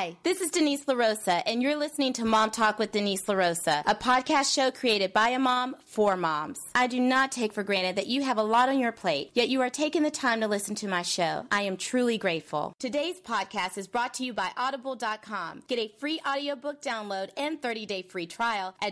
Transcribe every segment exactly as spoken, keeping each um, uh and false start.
Hi, this is Denise LaRosa, and you're listening to Mom Talk with Denise LaRosa, a podcast show created by a mom for moms. I do not take for granted that you have a lot on your plate, yet you are taking the time to listen to my show. I am truly grateful. Today's podcast is brought to you by Audible dot com. Get a free audiobook download and thirty-day free trial at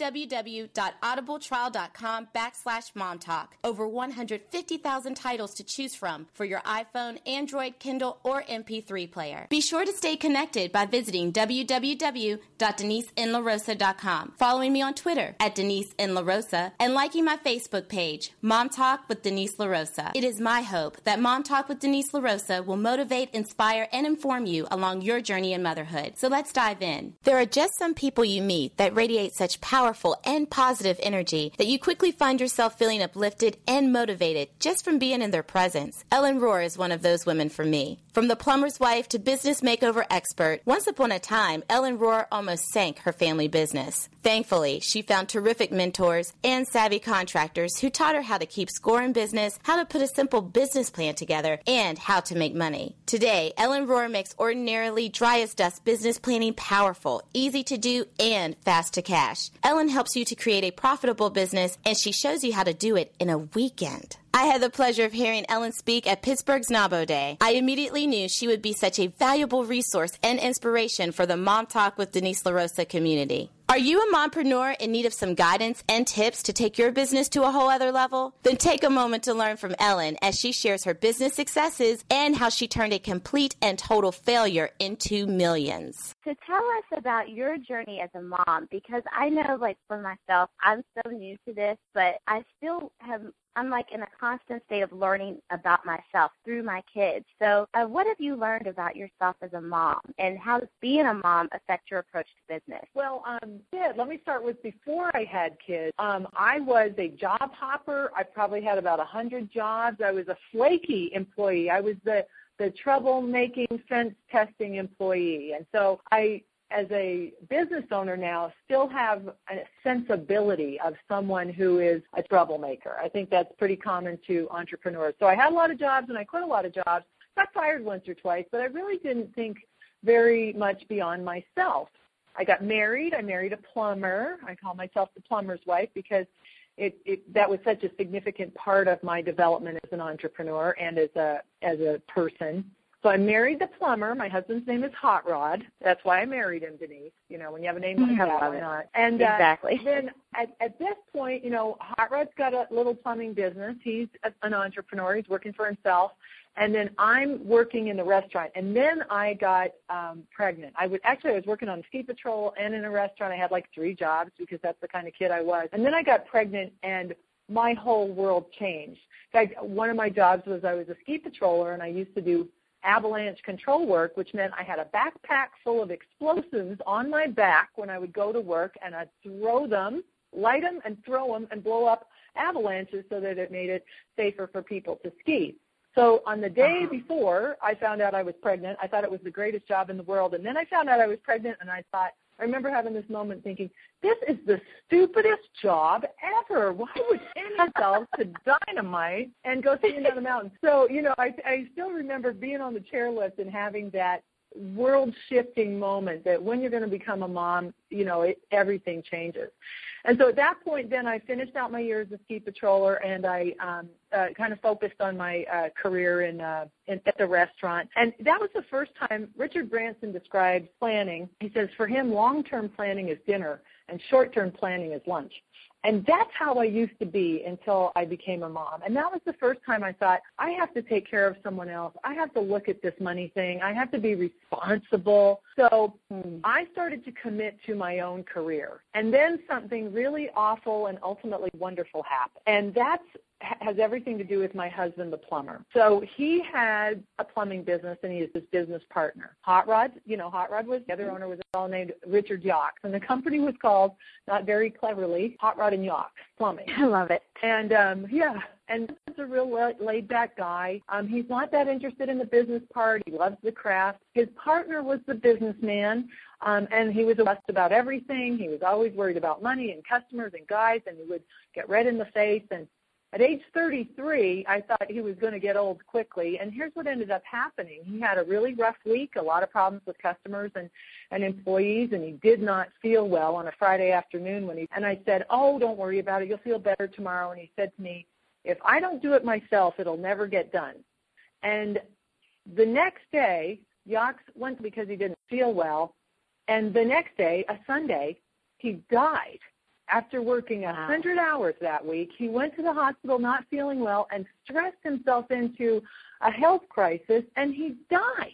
www.audibletrial.com backslash momtalk. Over one hundred fifty thousand titles to choose from for your iPhone, Android, Kindle, or M P three player. Be sure to stay connected by visiting w w w dot denise n la rosa dot com, following me on Twitter at Denise N. LaRosa, and liking my Facebook page, Mom Talk with Denise LaRosa. It is my hope that Mom Talk with Denise LaRosa will motivate, inspire, and inform you along your journey in motherhood. So let's dive in. There are just some people you meet that radiate such powerful and positive energy that you quickly find yourself feeling uplifted and motivated just from being in their presence. Ellen Rohr is one of those women for me. From the plumber's wife to business makeover expert, once upon a time, Ellen Rohr almost sank her family business. Thankfully, she found terrific mentors and savvy contractors who taught her how to keep score in business, how to put a simple business plan together, and how to make money. Today, Ellen Rohr makes ordinarily dry as dust business planning powerful, easy to do, and fast to cash. Ellen helps you to create a profitable business, and she shows you how to do it in a weekend. I had the pleasure of hearing Ellen speak at Pittsburgh's NABO Day. I immediately knew she would be such a valuable resource and inspiration for the Mom Talk with Denise LaRosa community. Are you a mompreneur in need of some guidance and tips to take your business to a whole other level? Then take a moment to learn from Ellen as she shares her business successes and how she turned a complete and total failure into millions. So tell us about your journey as a mom, because I know, like, for myself, I'm so new to this, but I still have I'm like in a constant state of learning about myself through my kids. So uh, what have you learned about yourself as a mom, and how does being a mom affect your approach to business? Well, um, yeah, let me start with before I had kids. Um, I was a job hopper. I probably had about one hundred jobs. I was a flaky employee. I was the, the troublemaking, fence-testing employee. And so I, as a business owner now, still have a sensibility of someone who is a troublemaker. I think that's pretty common to entrepreneurs. So I had a lot of jobs, and I quit a lot of jobs. Got fired once or twice, but I really didn't think very much beyond myself. I got married. I married a plumber. I call myself the plumber's wife because it, it that was such a significant part of my development as an entrepreneur and as a as a person. So I married the plumber. My husband's name is Hot Rod. That's why I married him, Denise. You know, when you have a name like that, why not? And uh, exactly. then at, at this point, you know, Hot Rod's got a little plumbing business. He's a, an entrepreneur. He's working for himself. And then I'm working in the restaurant. And then I got um, pregnant. I would actually I was working on ski patrol and in a restaurant. I had like three jobs because that's the kind of kid I was. And then I got pregnant, and my whole world changed. In fact, one of my jobs was I was a ski patroller, and I used to do avalanche control work, which meant I had a backpack full of explosives on my back when I would go to work, and I'd throw them, light them, and throw them, and blow up avalanches so that it made it safer for people to ski. So on the day uh-huh. before I found out I was pregnant, I thought it was the greatest job in the world, and then I found out I was pregnant, and I thought, I remember having this moment thinking, this is the stupidest job ever. Why would any themselves to dynamite and go skiing down the mountain? So, you know, I, I still remember being on the chairlift and having that world-shifting moment that when you're going to become a mom, you know, it, everything changes. And so at that point, then I finished out my year as a ski patroller, and I um, uh, kind of focused on my uh, career in, uh, in at the restaurant. And that was the first time Richard Branson described planning. He says for him, long-term planning is dinner, and short-term planning is lunch. And that's how I used to be until I became a mom. And that was the first time I thought, I have to take care of someone else. I have to look at this money thing. I have to be responsible. So hmm. I started to commit to my own career. And then something really awful and ultimately wonderful happened. And that's has everything to do with my husband, the plumber. So he had a plumbing business, and he is his business partner. Hot Rod, you know, Hot Rod was, the other owner was a fellow named Richard Yawks, and the company was called, not very cleverly, Hot Rod and Yawks Plumbing. I love it. And, um, yeah, and he's a real laid-back guy. Um, he's not that interested in the business part. He loves the craft. His partner was the businessman, um, and he was obsessed about everything. He was always worried about money and customers and guys, and he would get red in the face and At age thirty-three, I thought he was going to get old quickly, and here's what ended up happening. He had a really rough week, a lot of problems with customers and, and employees, and he did not feel well on a Friday afternoon. When he And I said, oh, don't worry about it. You'll feel better tomorrow. And he said to me, if I don't do it myself, it'll never get done. And the next day, Yox went because he didn't feel well, and the next day, a Sunday, he died. After working one hundred wow. hours that week, he went to the hospital not feeling well and stressed himself into a health crisis, and he died.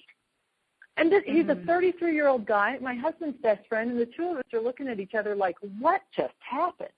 And this, mm-hmm. he's a thirty-three-year-old guy, my husband's best friend, and the two of us are looking at each other like, what just happened?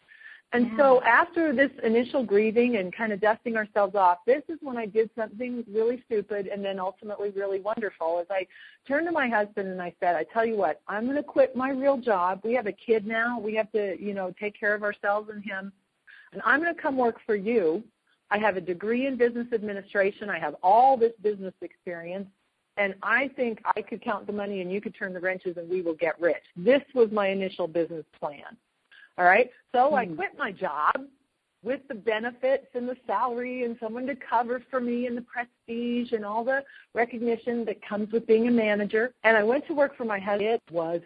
And yeah. so after this initial grieving and kind of dusting ourselves off, this is when I did something really stupid and then ultimately really wonderful. As I turned to my husband and I said, I tell you what, I'm going to quit my real job. We have a kid now. We have to, you know, take care of ourselves and him. And I'm going to come work for you. I have a degree in business administration. I have all this business experience. And I think I could count the money and you could turn the wrenches and we will get rich. This was my initial business plan. All right, so I quit my job with the benefits and the salary and someone to cover for me and the prestige and all the recognition that comes with being a manager. And I went to work for my husband. It was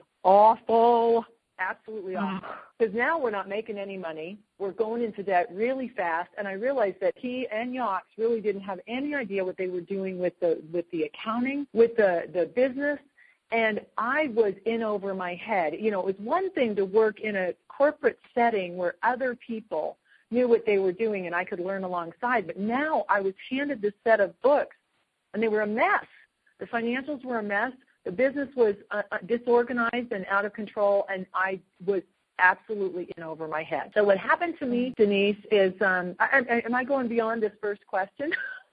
awful, absolutely awful. Because now we're not making any money. We're going into debt really fast. And I realized that he and Yox really didn't have any idea what they were doing with the with the accounting, with the, the business. And I was in over my head. You know, it was one thing to work in a corporate setting where other people knew what they were doing and I could learn alongside. But now I was handed this set of books, and they were a mess. The financials were a mess. The business was uh, disorganized and out of control, and I was absolutely in over my head. So what happened to me, Denise, is um, I, I, am I going beyond this first question?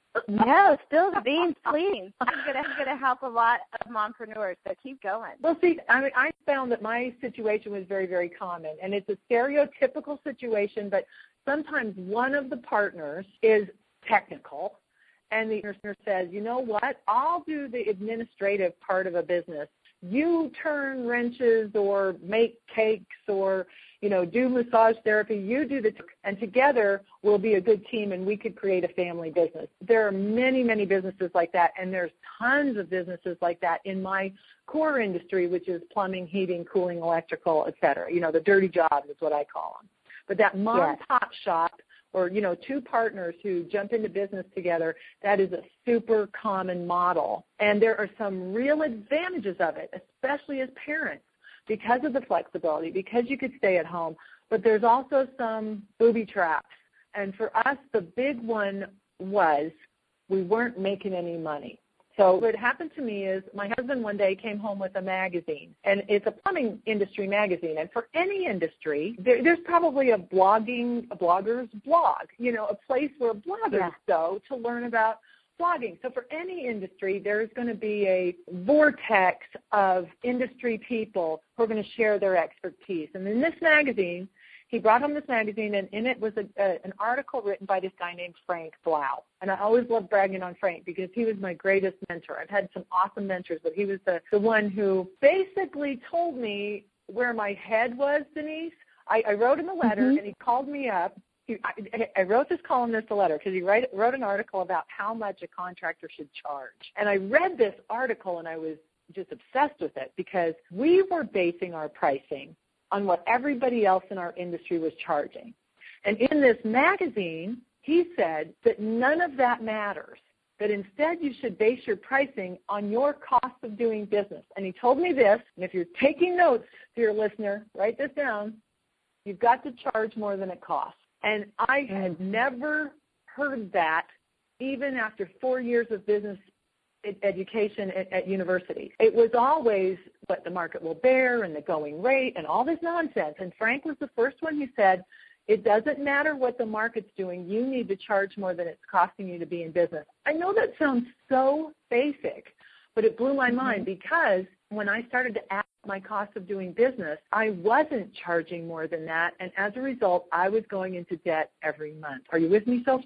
No, still the beans, please. I'm going to help a lot of mompreneurs, so keep going. Well, see, I mean, I found that my situation was very, very common, and it's a stereotypical situation, but sometimes one of the partners is technical, and the nurse says, you know what, I'll do the administrative part of a business. You turn wrenches or make cakes or, you know, do massage therapy. You do the, t- and together we'll be a good team and we could create a family business. There are many, many businesses like that, and there's tons of businesses like that in my core industry, which is plumbing, heating, cooling, electrical, et cetera. You know, the dirty jobs is what I call them. But that mom-and-pop yes. shop, or, you know, two partners who jump into business together, that is a super common model. And there are some real advantages of it, especially as parents, because of the flexibility, because you could stay at home. But there's also some booby traps. And for us, the big one was we weren't making any money. So what happened to me is my husband one day came home with a magazine, and it's a plumbing industry magazine. And for any industry, there, there's probably a blogging, a blogger's blog, you know, a place where bloggers yeah. go to learn about blogging. So for any industry, there's going to be a vortex of industry people who are going to share their expertise. And in this magazine, he brought home this magazine, and in it was a, a, an article written by this guy named Frank Blau. And I always love bragging on Frank because he was my greatest mentor. I've had some awesome mentors, but he was the, the one who basically told me where my head was, Denise. I, I wrote him a letter, mm-hmm. and he called me up. He, I, I wrote this columnist a letter because he write, wrote an article about how much a contractor should charge. And I read this article, and I was just obsessed with it because we were basing our pricing on what everybody else in our industry was charging. And in this magazine, he said that none of that matters, that instead you should base your pricing on your cost of doing business. And he told me this, and if you're taking notes, dear listener, write this down, you've got to charge more than it costs. And I had never heard that even after four years of business education at, at university. It was always what the market will bear and the going rate and all this nonsense. And Frank was the first one who said, it doesn't matter what the market's doing. You need to charge more than it's costing you to be in business. I know that sounds so basic, but it blew my mm-hmm. mind because when I started to add my cost of doing business, I wasn't charging more than that. And as a result, I was going into debt every month. Are you with me so far?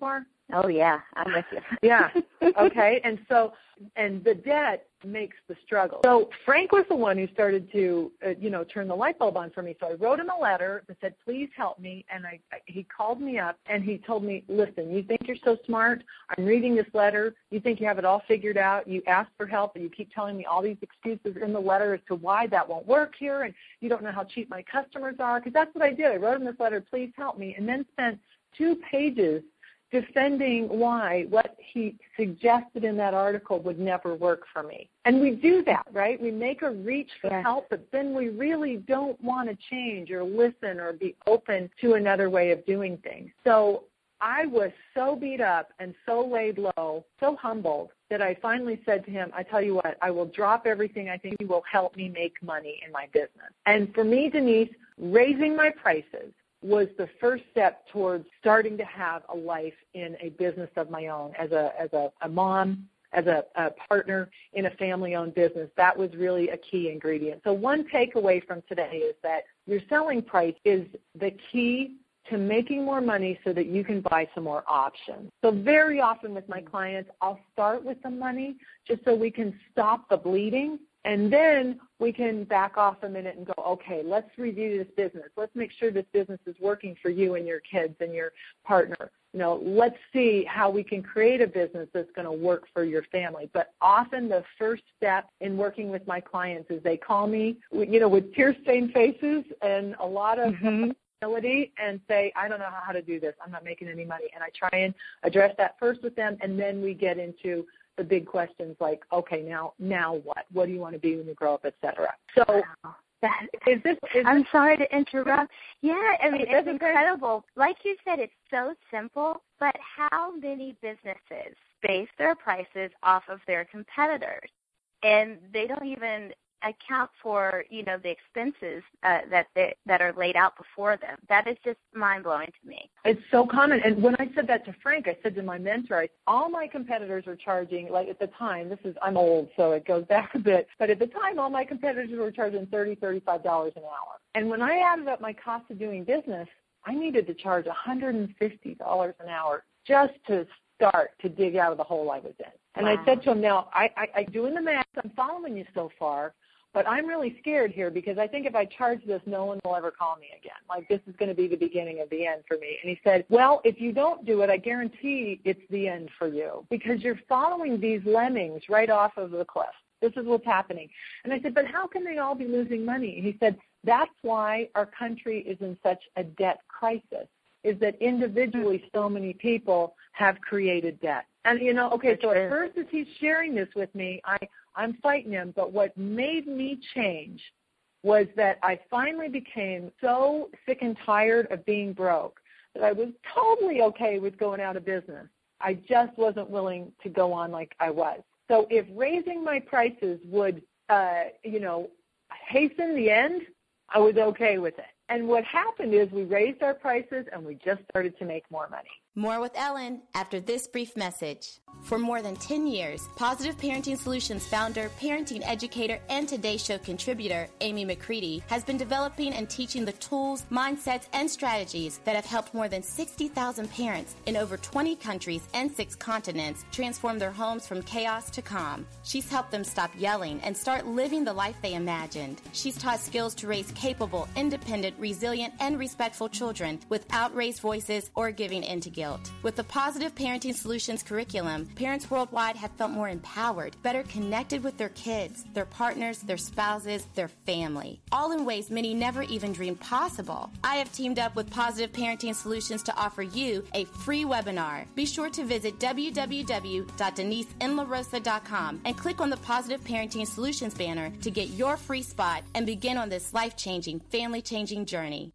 Oh, yeah, I'm with you. Yeah, okay, and so, and the debt makes the struggle. So Frank was the one who started to, uh, you know, turn the light bulb on for me. So I wrote him a letter that said, please help me, and I, I he called me up, and he told me, listen, you think you're so smart? I'm reading this letter. You think you have it all figured out. You ask for help, and you keep telling me all these excuses in the letter as to why that won't work here, and you don't know how cheap my customers are, because that's what I did. I wrote him this letter, please help me, and then spent two pages defending why what he suggested in that article would never work for me. And we do that, right? We make a reach for yes. help, but then we really don't want to change or listen or be open to another way of doing things. So I was so beat up and so laid low, so humbled, that I finally said to him, I tell you what, I will drop everything. I think you will help me make money in my business. And for me, Denise, raising my prices was the first step towards starting to have a life in a business of my own as a as a, a mom, as a, a partner in a family-owned business. That was really a key ingredient. So one takeaway from today is that your selling price is the key to making more money so that you can buy some more options. So very often with my clients, I'll start with the money just so we can stop the bleeding. And then we can back off a minute and go, okay, let's review this business. Let's make sure this business is working for you and your kids and your partner. You know, let's see how we can create a business that's going to work for your family. But often the first step in working with my clients is they call me, you know, with tear-stained faces and a lot of mm-hmm. humility and say, I don't know how to do this. I'm not making any money. And I try and address that first with them, and then we get into the big questions like, okay, now now what? What do you want to be when you grow up, et cetera. So wow. that, is this, is I'm this, sorry to interrupt. Yeah, I mean, it's incredible. Good. Like you said, it's so simple, but how many businesses base their prices off of their competitors? And they don't even account for, you know, the expenses uh, that they, that are laid out before them. That is just mind-blowing to me. It's so common. And when I said that to Frank, I said to my mentor, I, all my competitors are charging, like at the time, this is, I'm old, so it goes back a bit, but at the time, all my competitors were charging thirty dollars, thirty-five dollars an hour. And when I added up my cost of doing business, I needed to charge one hundred fifty dollars an hour just to start to dig out of the hole I was in. And wow. I said to him, now, I, I, I'm doing the math, I'm following you so far, but I'm really scared here because I think if I charge this, no one will ever call me again. Like, this is going to be the beginning of the end for me. And he said, well, if you don't do it, I guarantee it's the end for you because you're following these lemmings right off of the cliff. This is what's happening. And I said, but how can they all be losing money? And he said, that's why our country is in such a debt crisis, is that individually so many people have created debt. And, you know, okay, so at first as he's sharing this with me, I, I'm fighting him, but what made me change was that I finally became so sick and tired of being broke that I was totally okay with going out of business. I just wasn't willing to go on like I was. So if raising my prices would, uh, you know, hasten the end, I was okay with it. And what happened is we raised our prices and we just started to make more money. More with Ellen after this brief message. For more than ten years, Positive Parenting Solutions founder, parenting educator, and Today Show contributor Amy McCready has been developing and teaching the tools, mindsets, and strategies that have helped more than sixty thousand parents in over twenty countries and six continents transform their homes from chaos to calm. She's helped them stop yelling and start living the life they imagined. She's taught skills to raise capable, independent, resilient, and respectful children without raised voices or giving in to guilt. With the Positive Parenting Solutions curriculum, parents worldwide have felt more empowered, better connected with their kids, their partners, their spouses, their family, all in ways many never even dreamed possible. I have teamed up with Positive Parenting Solutions to offer you a free webinar. Be sure to visit w w w dot denise n la rosa dot com and click on the Positive Parenting Solutions banner to get your free spot and begin on this life-changing, family-changing journey.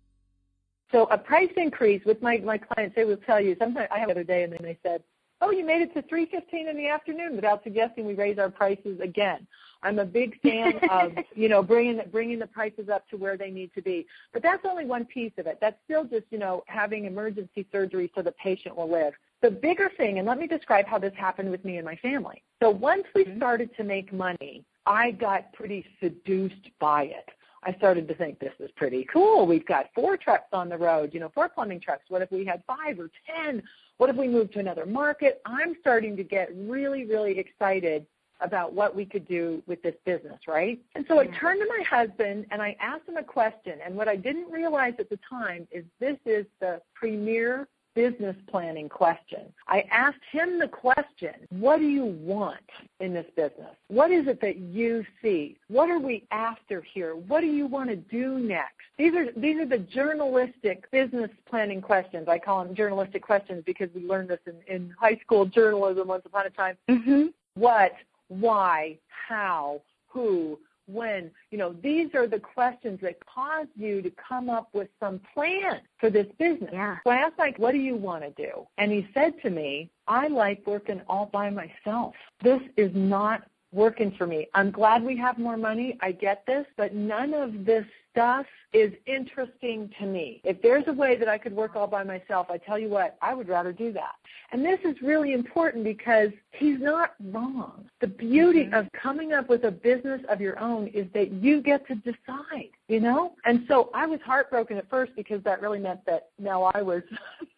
So a price increase with my, my clients, they will tell you, sometimes I had the other day and then they said, oh, you made it to three fifteen in the afternoon without suggesting we raise our prices again. I'm a big fan of, you know, bringing, bringing the prices up to where they need to be. But that's only one piece of it. That's still just, you know, having emergency surgery so the patient will live. The bigger thing, and let me describe how this happened with me and my family. So once we started to make money, I got pretty seduced by it. I started to think this is pretty cool. We've got four trucks on the road, you know, four plumbing trucks. What if we had five or ten? What if we moved to another market? I'm starting to get really, really excited about what we could do with this business, right? And so I turned to my husband and I asked him a question. And what I didn't realize at the time is this is the premier business planning question. I asked him the question, what do you want in this business? What is it that you see? What are we after here? What do you want to do next? These are these are the journalistic business planning questions. I call them journalistic questions because we learned this in, in high school journalism once upon a time. Mm-hmm. What, why, how, who, when, you know, these are the questions that cause you to come up with some plan for this business. Yeah. So I asked Mike, what do you want to do? And he said to me, I like working all by myself. This is not working for me. I'm glad we have more money. I get this, but none of this stuff is interesting to me. If there's a way that I could work all by myself, I tell you what, I would rather do that. And this is really important because he's not wrong. The beauty mm-hmm. of coming up with a business of your own is that you get to decide, you know? And so I was heartbroken at first because that really meant that now I was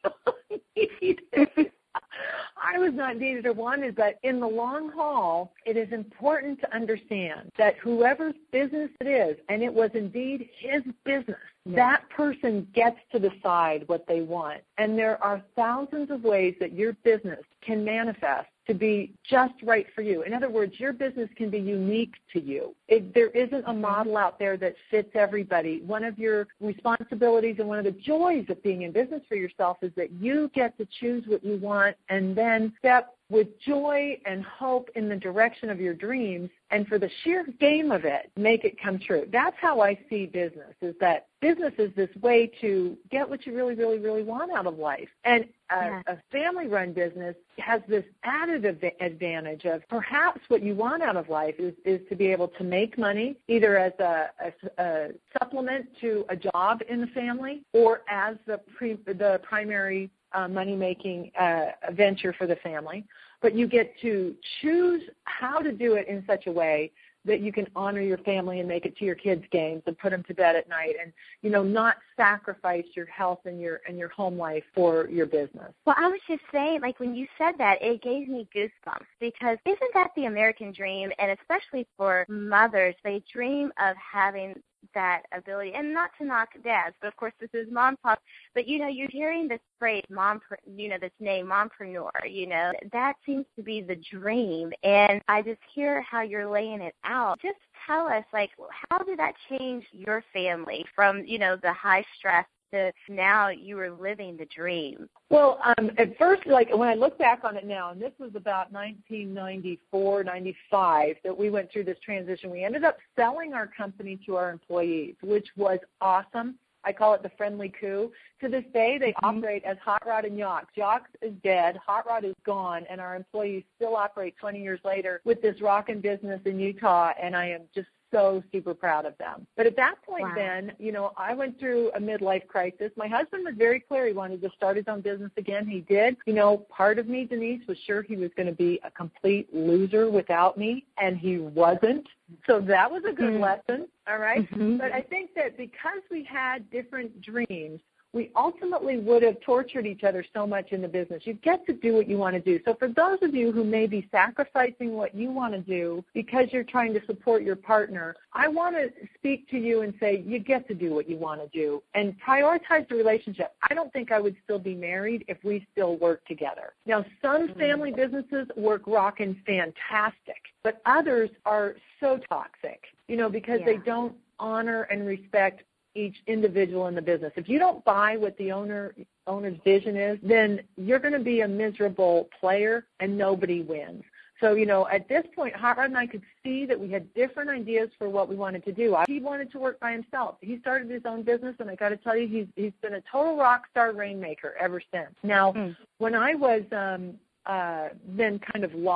needed. I was not needed or wanted, but in the long haul, it is important to understand that whoever's business it is, and it was indeed his business, yeah. that person gets to decide what they want. And there are thousands of ways that your business can manifest to be just right for you. In other words, your business can be unique to you. It, there isn't a model out there that fits everybody. One of your responsibilities and one of the joys of being in business for yourself is that you get to choose what you want and then step with joy and hope in the direction of your dreams, and for the sheer game of it, make it come true. That's how I see business, is that business is this way to get what you really, really, really want out of life. And a, yeah. a family-run business has this added av- advantage of perhaps what you want out of life is, is to be able to make money, either as a, a, a supplement to a job in the family or as the, pre, the primary Uh, money-making uh, venture for the family, but you get to choose how to do it in such a way that you can honor your family and make it to your kids' games and put them to bed at night, and you know, not sacrifice your health and your and your home life for your business. Well, I was just saying, like when you said that, it gave me goosebumps because isn't that the American dream? And especially for mothers, they dream of having that ability, and not to knock dads, but of course this is mom talk, but you know, you're hearing this phrase, mom, you know, this name, mompreneur, you know, that seems to be the dream, and I just hear how you're laying it out. Just tell us, like, how did that change your family from, you know, the high stress to now you were living the dream? Well, um, at first, like when I look back on it now, and this was about nineteen ninety-four, ninety-five that we went through this transition, we ended up selling our company to our employees, which was awesome. I call it the friendly coup. To this day, they mm-hmm. operate as Hot Rod and Yox. Yox is dead, Hot Rod is gone, and our employees still operate twenty years later with this rockin' business in Utah, and I am just so super proud of them. But at that point wow. then, you know, I went through a midlife crisis. My husband was very clear he wanted to start his own business again. He did. You know, part of me, Denise, was sure he was going to be a complete loser without me, and he wasn't. So that was a good mm-hmm. lesson, all right? Mm-hmm. But I think that because we had different dreams, we ultimately would have tortured each other so much in the business. You get to do what you want to do. So for those of you who may be sacrificing what you want to do because you're trying to support your partner, I want to speak to you and say you get to do what you want to do and prioritize the relationship. I don't think I would still be married if we still worked together. Now, some family businesses work rockin' fantastic, but others are so toxic, you know, because yeah. they don't honor and respect each individual in the business. If you don't buy what the owner owner's vision is, then you're going to be a miserable player and nobody wins. So, you know, at this point, Hot Rod and I could see that we had different ideas for what we wanted to do. He wanted to work by himself. He started his own business, and I got to tell you, he's he's been a total rock star rainmaker ever since. Now, mm. when I was um, uh, then kind of lost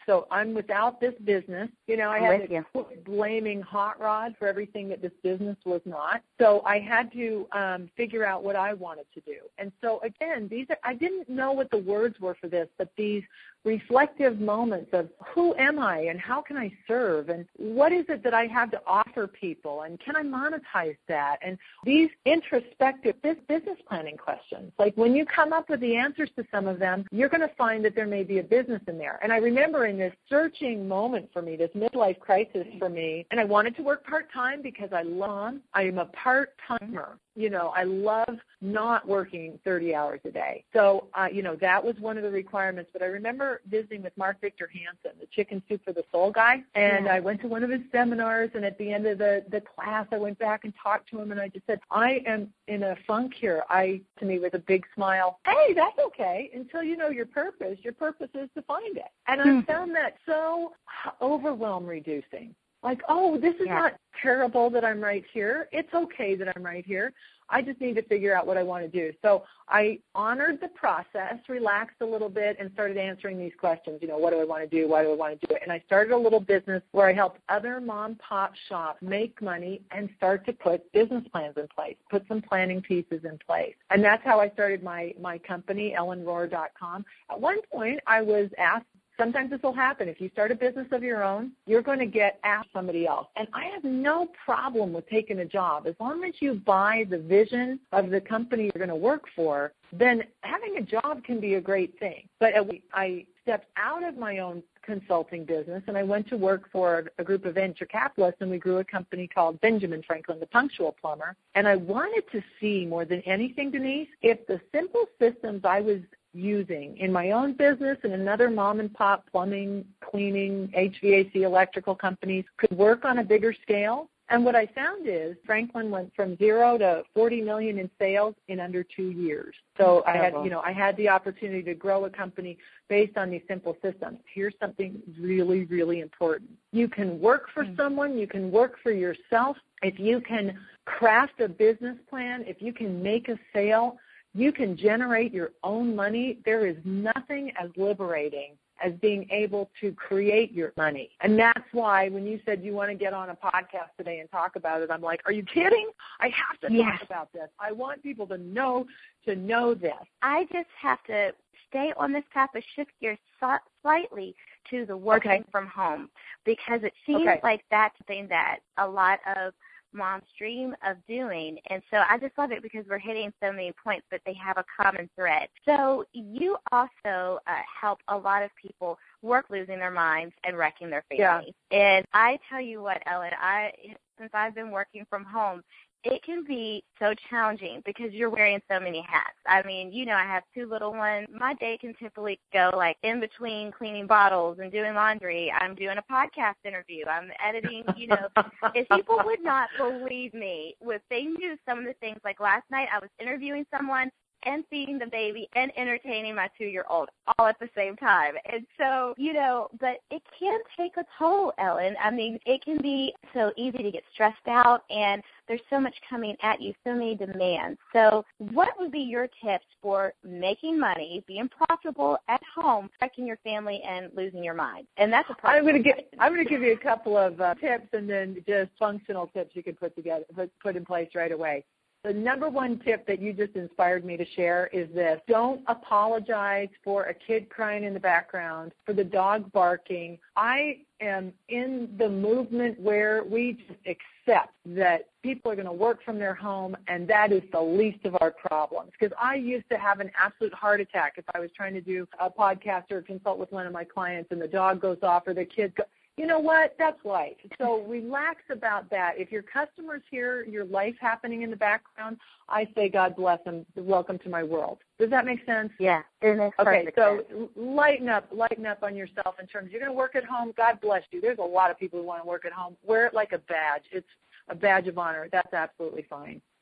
So I'm without this business. You know, I I'm had with to you. quit blaming Hot Rod for everything that this business was not. So I had to um, figure out what I wanted to do. And so, again, these are, I didn't know what the words were for this, but these reflective moments of who am I and how can I serve and what is it that I have to offer people and can I monetize that? And these introspective business planning questions, like when you come up with the answers to some of them, you're going to find that there may be a business in there. And I remember in this searching moment for me, this midlife crisis for me, and I wanted to work part-time because I love, I am a part-timer. You know, I love not working thirty hours a day. So, uh, you know, that was one of the requirements. But I remember visiting with Mark Victor Hansen, the Chicken Soup for the Soul guy, and yeah. I went to one of his seminars, and at the end of the, the class, I went back and talked to him, and I just said, I am in a funk here. I, to me, with a big smile, hey, that's okay. Until you know your purpose, your purpose is to find it. And I found that so overwhelm reducing. Like, oh, this is yeah. not terrible that I'm right here. It's okay that I'm right here. I just need to figure out what I want to do. So I honored the process, relaxed a little bit, and started answering these questions. You know, what do I want to do? Why do I want to do it? And I started a little business where I helped other mom-pop shops make money and start to put business plans in place, put some planning pieces in place. And that's how I started my, my company, ellen rohr dot com. At one point, I was asked, sometimes this will happen. If you start a business of your own, you're going to get asked somebody else. And I have no problem with taking a job. As long as you buy the vision of the company you're going to work for, then having a job can be a great thing. But I stepped out of my own consulting business, and I went to work for a group of venture capitalists, and we grew a company called Benjamin Franklin, the Punctual Plumber. And I wanted to see more than anything, Denise, if the simple systems I was using in my own business and another mom and pop plumbing, cleaning, H V A C electrical companies could work on a bigger scale. And what I found is Franklin went from zero to forty million in sales in under two years. So I had, you know, I had the opportunity to grow a company based on these simple systems. Here's something really, really important. You can work for mm-hmm. someone. You can work for yourself. If you can craft a business plan, if you can make a sale, you can generate your own money. There is nothing as liberating as being able to create your money. And that's why when you said you want to get on a podcast today and talk about it, I'm like, are you kidding? I have to yes. talk about this. I want people to know to know this. I just have to stay on this path, but shift gears slightly to the working okay. from home, because it seems okay. like that's something that a lot of moms dream of doing. And so I just love it because we're hitting so many points, but they have a common thread. So you also uh, help a lot of people work losing their minds and wrecking their families. Yeah. And I tell you what, Ellen, I since I've been working from home, it can be so challenging because you're wearing so many hats. I mean, you know, I have two little ones. My day can typically go like in between cleaning bottles and doing laundry. I'm doing a podcast interview. I'm editing, you know. If people would not believe me, if they knew some of the things, like last night I was interviewing someone and feeding the baby and entertaining my two-year-old all at the same time. And so, you know, but it can take a toll, Ellen. I mean, it can be so easy to get stressed out, and there's so much coming at you, so many demands. So what would be your tips for making money, being profitable at home, wrecking your family, and losing your mind? And that's a I'm going to give I'm going to give you a couple of uh, tips and then just functional tips you can put together, put, put in place right away. The number one tip that you just inspired me to share is this. Don't apologize for a kid crying in the background, for the dog barking. I am in the movement where we just accept that people are going to work from their home, and that is the least of our problems. Because I used to have an absolute heart attack if I was trying to do a podcast or consult with one of my clients and the dog goes off or the kid goes. You know what? That's life. So relax about that. If your customers hear your life happening in the background, I say God bless them. Welcome to my world. Does that make sense? Yeah, it makes okay, perfect so sense. lighten up, lighten up on yourself in terms, you're going to work at home, God bless you. There's a lot of people who want to work at home. Wear it like a badge. It's a badge of honor. That's absolutely fine.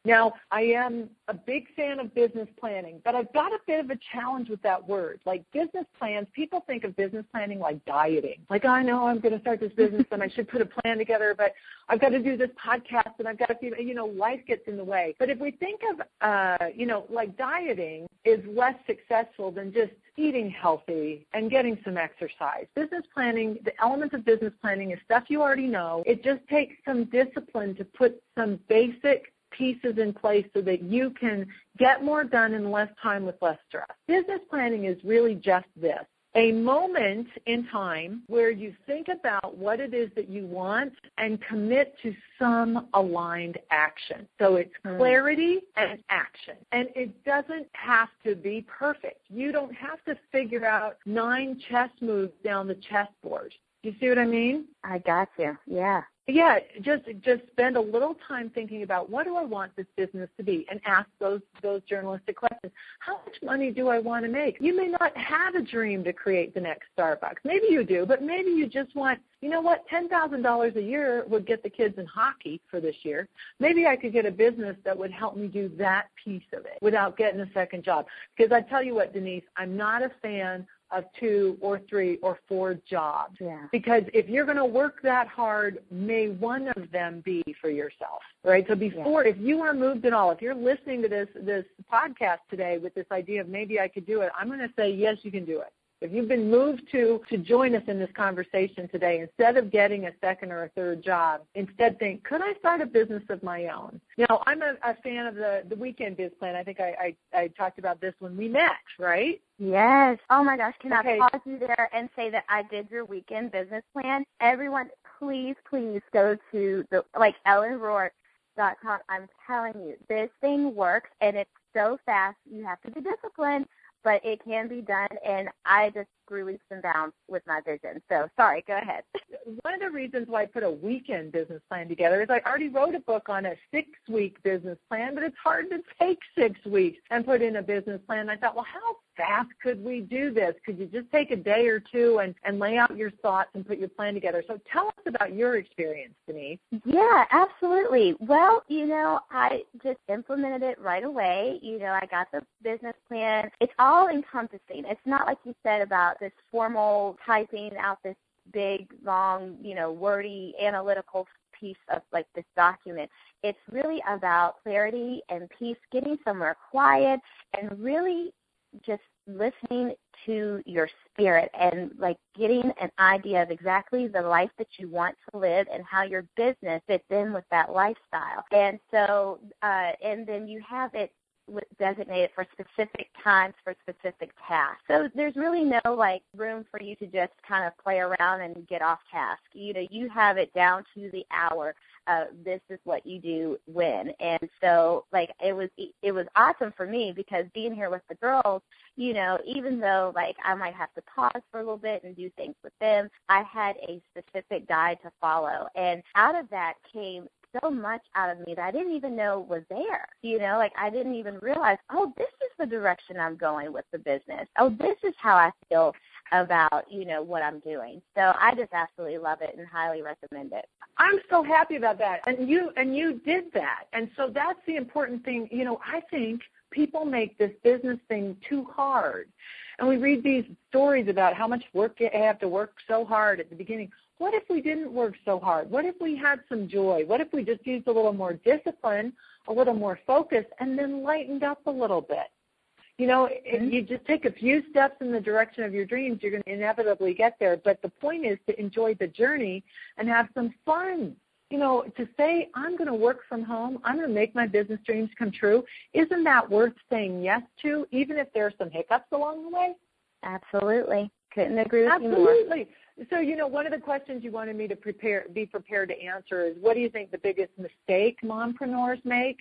Now, I am a big fan of business planning, but I've got a bit of a challenge with that word. Like business plans, people think of business planning like dieting. Like, I know I'm going to start this business and I should put a plan together, but I've got to do this podcast and I've got to, you know, life gets in the way. But if we think of, uh, you know, like dieting is less successful than just eating healthy and getting some exercise. Business planning, the elements of business planning is stuff you already know. It just takes some discipline to put some basic pieces in place so that you can get more done in less time with less stress. Business planning is really just this, a moment in time where you think about what it is that you want and commit to some aligned action. So it's clarity and action. And it doesn't have to be perfect. You don't have to figure out nine chess moves down the chessboard. You see what I mean? I got you. Yeah. Yeah, just just spend a little time thinking about what do I want this business to be, and ask those those journalistic questions. How much money do I want to make? You may not have a dream to create the next Starbucks. Maybe you do, but maybe you just want, you know what, ten thousand dollars a year would get the kids in hockey for this year. Maybe I could get a business that would help me do that piece of it without getting a second job. Because I tell you what, Denise, I'm not a fan of two or three or four jobs. Yeah. Because if you're going to work that hard, may one of them be for yourself, right? So before, yeah. if you are moved at all, if you're listening to this this podcast today with this idea of maybe I could do it, I'm going to say, yes, you can do it. If you've been moved to, to join us in this conversation today, instead of getting a second or a third job, instead think, could I start a business of my own? You know, I'm a, a fan of the, the Weekend Biz Plan. I think I, I, I talked about this when we met, right? Yes. Oh, my gosh. Can okay. I pause you there and say that I did your Weekend Business Plan? Everyone, please, please go to, the like, Ellen Roark dot com. I'm telling you, this thing works, and it's so fast. You have to be disciplined, but it can be done, and I just grew leaps and bounds with my vision. So, sorry, go ahead. One of the reasons why I put a weekend business plan together is I already wrote a book on a six-week business plan, but it's hard to take six weeks and put in a business plan. I thought, well, how fast could we do this? Could you just take a day or two and, and lay out your thoughts and put your plan together? So tell us about your experience, Denise. Yeah, absolutely. Well, you know, I just implemented it right away. You know, I got the business plan. It's all encompassing. It's not like you said about this formal typing out this big, long, you know, wordy, analytical piece of like this document. It's really about clarity and peace, getting somewhere quiet, and really just listening to your spirit and like getting an idea of exactly the life that you want to live and how your business fits in with that lifestyle. And so, uh, and then you have it designated for specific times for specific tasks. So there's really no like room for you to just kind of play around and get off task. You know, you have it down to the hour. Uh, this is what you do when. And so like it was it was awesome for me because being here with the girls, you know, even though like I might have to pause for a little bit and do things with them, I had a specific guide to follow. And out of that came so much out of me that I didn't even know was there. You know, like I didn't even realize, oh, this is the direction I'm going with the business. Oh, this is how I feel about, you know, what I'm doing. So I just absolutely love it and highly recommend it. I'm so happy about that. And you and you did that. And so that's the important thing. You know, I think people make this business thing too hard. And we read these stories about how much work you have to work so hard at the beginning. What if we didn't work so hard? What if we had some joy? What if we just used a little more discipline, a little more focus, and then lightened up a little bit? You know, mm-hmm. if you just take a few steps in the direction of your dreams, you're going to inevitably get there. But the point is to enjoy the journey and have some fun. You know, to say, I'm going to work from home, I'm going to make my business dreams come true, isn't that worth saying yes to, even if there are some hiccups along the way? Absolutely. Couldn't agree with Absolutely. you more. Absolutely. So, you know, one of the questions you wanted me to prepare, be prepared to answer is, what do you think the biggest mistake mompreneurs make?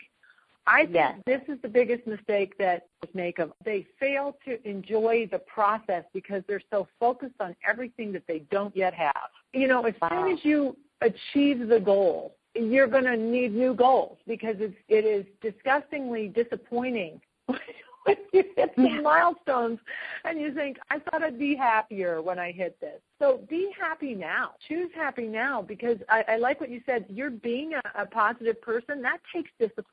I think yes. this is the biggest mistake that make them. They fail to enjoy the process because they're so focused on everything that they don't yet have. You know, as wow. soon as you achieve the goal, you're going to need new goals because it's, it is disgustingly disappointing when you hit some yeah. milestones and you think, I thought I'd be happier when I hit this. So be happy now. Choose happy now because I, I like what you said. You're being a, a positive person. That takes discipline.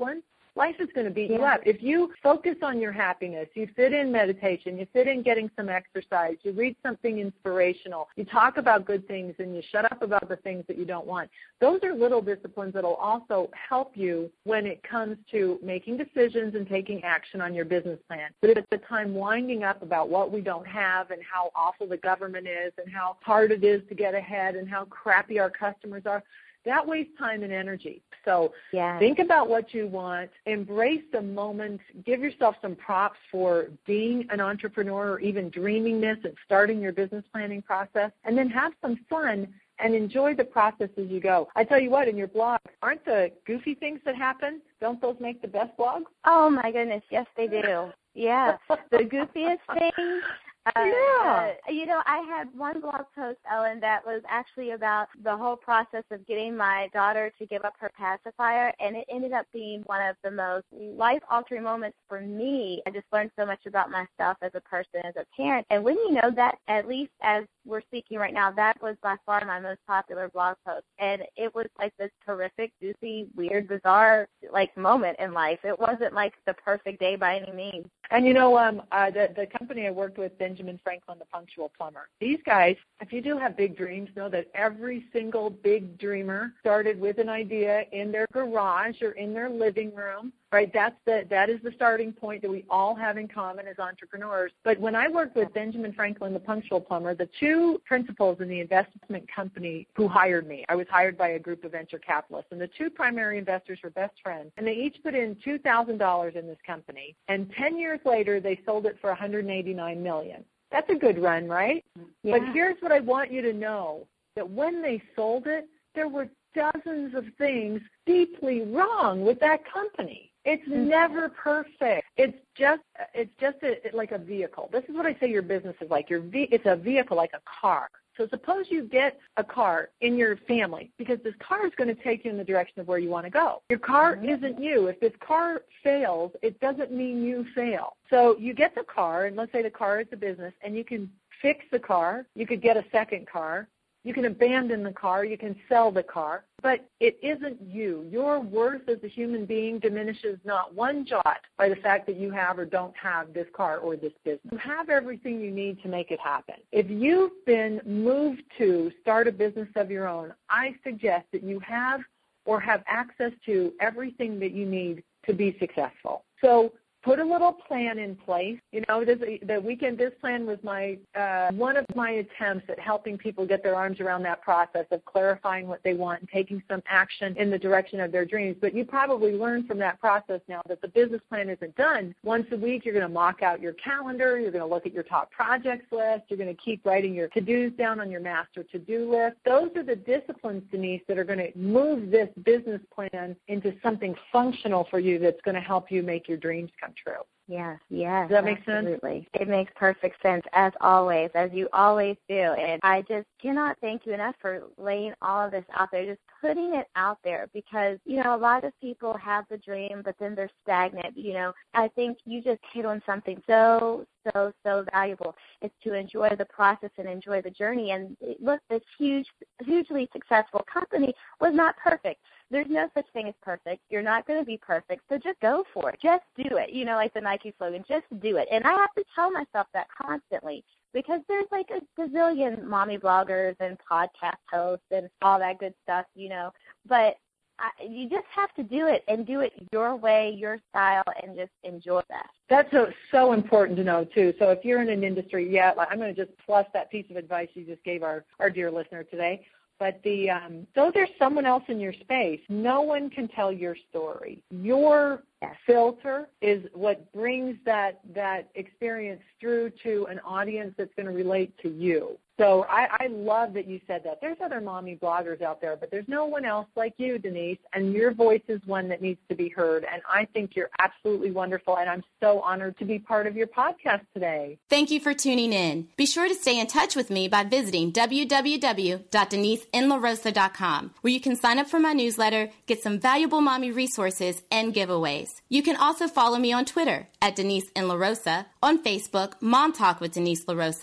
Life is going to beat yeah. you up. If you focus on your happiness, you fit in meditation, you fit in getting some exercise, you read something inspirational, you talk about good things, and you shut up about the things that you don't want. Those are little disciplines that will also help you when it comes to making decisions and taking action on your business plan. But at the time winding up about what we don't have and how awful the government is and how hard it is to get ahead and how crappy our customers are, that wastes time and energy. So yes. think about what you want, embrace the moment, give yourself some props for being an entrepreneur or even dreaming this and starting your business planning process, and then have some fun and enjoy the process as you go. I tell you what, in your blog, aren't the goofy things that happen, don't those make the best blogs? Oh, my goodness, yes, they do. Yeah, the goofiest things. Uh, yeah. Uh, you know, I had one blog post, Ellen, that was actually about the whole process of getting my daughter to give up her pacifier, and it ended up being one of the most life-altering moments for me. I just learned so much about myself as a person, as a parent, and when you know that, at least as we're speaking right now, that was by far my most popular blog post, and it was like this terrific, goofy, weird, bizarre, like, moment in life. It wasn't like the perfect day by any means. And, you know, um, uh, the, the company I worked with, Benjamin Franklin, the Punctual Plumber, these guys, if you do have big dreams, know that every single big dreamer started with an idea in their garage or in their living room, right? That's the, that is the starting point that we all have in common as entrepreneurs. But when I worked with Benjamin Franklin, the Punctual Plumber, the two principals in the investment company who hired me, I was hired by a group of venture capitalists, and the two primary investors were best friends, and they each put in two thousand dollars in this company, and ten years later, they sold it for one hundred eighty-nine million dollars. That's a good run, right? Yeah. But here's what I want you to know, that when they sold it, there were dozens of things deeply wrong with that company. It's mm-hmm. never perfect. It's just it's just a, like a vehicle. This is what I say your business is like. Your ve- It's a vehicle like a car. So suppose you get a car in your family, because this car is going to take you in the direction of where you want to go. Your car mm-hmm. isn't you. If this car fails, it doesn't mean you fail. So you get the car, and let's say the car is a business, and you can fix the car. You could get a second car. You can abandon the car. You can sell the car. But it isn't you. Your worth as a human being diminishes not one jot by the fact that you have or don't have this car or this business. You have everything you need to make it happen. If you've been moved to start a business of your own, I suggest that you have or have access to everything that you need to be successful. So put a little plan in place. You know, this, the Weekend Biz Plan was my uh, one of my attempts at helping people get their arms around that process of clarifying what they want and taking some action in the direction of their dreams. But you probably learned from that process now that the business plan isn't done. Once a week, you're going to mock out your calendar. You're going to look at your top projects list. You're going to keep writing your to-dos down on your master to-do list. Those are the disciplines, Denise, that are going to move this business plan into something functional for you that's going to help you make your dreams come true. Yes, yes. Does that make absolutely. sense? It makes perfect sense, as always, as you always do. And I just cannot thank you enough for laying all of this out there, just putting it out there, because, you know, a lot of people have the dream, but then they're stagnant. You know, I think you just hit on something so, so, so valuable. It's to enjoy the process and enjoy the journey. And look, this huge, hugely successful company was not perfect. There's no such thing as perfect. You're not going to be perfect, so just go for it. Just do it. You know, like the Nike slogan, just do it. And I have to tell myself that constantly, because there's like a gazillion mommy bloggers and podcast hosts and all that good stuff, you know. But I, you just have to do it, and do it your way, your style, and just enjoy that. That's so, so important to know, too. So if you're in an industry, yeah, I'm going to just plus that piece of advice you just gave our, our dear listener today. But the um, though there's someone else in your space, no one can tell your story. Your yes. filter is what brings that that experience through to an audience that's going to relate to you. So I, I love that you said that. There's other mommy bloggers out there, but there's no one else like you, Denise, and your voice is one that needs to be heard. And I think you're absolutely wonderful, and I'm so honored to be part of your podcast today. Thank you for tuning in. Be sure to stay in touch with me by visiting w w w dot denise n la rosa dot com, where you can sign up for my newsletter, get some valuable mommy resources, and giveaways. You can also follow me on Twitter at Denise N. La Rosa, on Facebook, Mom Talk with Denise La Rosa,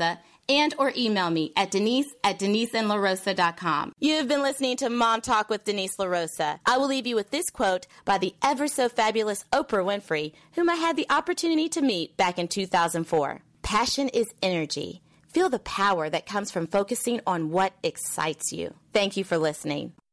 and or email me at Denise at Denise and La Rosa dot com. You have been listening to Mom Talk with Denise La Rosa. I will leave you with this quote by the ever so fabulous Oprah Winfrey, whom I had the opportunity to meet back in two thousand four. Passion is energy. Feel the power that comes from focusing on what excites you. Thank you for listening.